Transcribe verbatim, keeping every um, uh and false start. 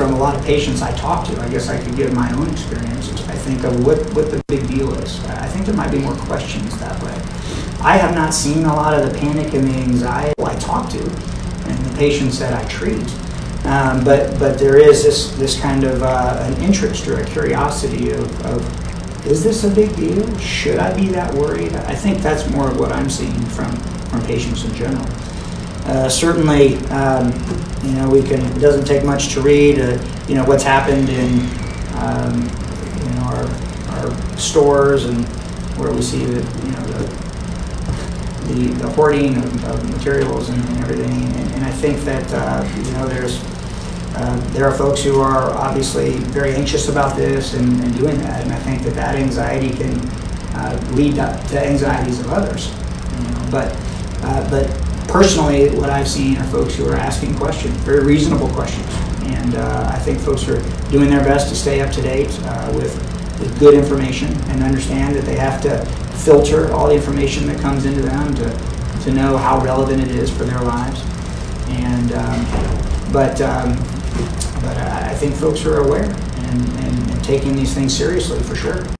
from a lot of patients I talk to, I guess I could give my own experiences. I think of what, what the big deal is. I think there might be more questions that way. I have not seen a lot of the panic and the anxiety I talk to and the patients that I treat. Um, but, but there is this, this kind of uh, an interest or a curiosity of, of, is this a big deal? Should I be that worried? I think that's more of what I'm seeing from, from patients in general. Uh, certainly, um, you know, we can. It doesn't take much to read. Uh, you know what's happened in, um, you know, our our stores and where we see the, you know, the the, the hoarding of, of materials and, and everything. And, and I think that uh, you know there's uh, there are folks who are obviously very anxious about this and, and doing that. And I think that that anxiety can uh, lead to, to anxieties of others. You know, but uh, but. Personally, what I've seen are folks who are asking questions, very reasonable questions, and uh, I think folks are doing their best to stay up to date uh, with, with good information and understand that they have to filter all the information that comes into them to, to know how relevant it is for their lives. And um, but um, but I think folks are aware and, and, and taking these things seriously for sure.